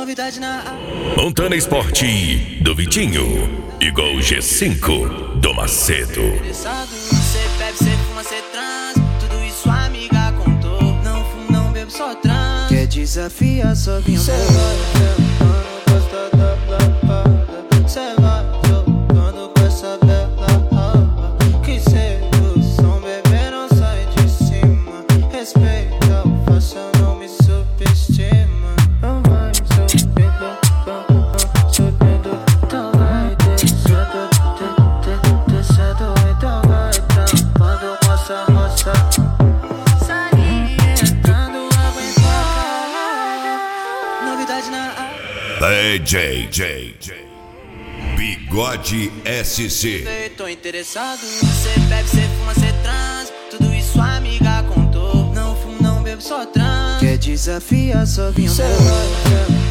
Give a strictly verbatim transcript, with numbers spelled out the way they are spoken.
Novidade na Montana Esporte do Vitinho e Gol G cinco do Macedo. Cê bebe, cê fuma, cê trans, tudo isso a amiga contou. Não fumo, não bebo, só trans. Quer desafiar, só vim cê vai jogando, gosta da lapada. Cê vai jogando com essa bela raba. Que sedução, bebê, não sai de cima. Respeita o faça, não me subestima. Não vai subindo, subindo, então vai descendo, descendo, então vai trampando, moça, moça. Salientando, aguentada. Novidade na D J J J Bigode S C. Tô interessado, cê bebe, cê fuma, cê trans, tudo isso a amiga contou. Não fumo, não bebo, só trans. Quer desafiar, só vim cê vai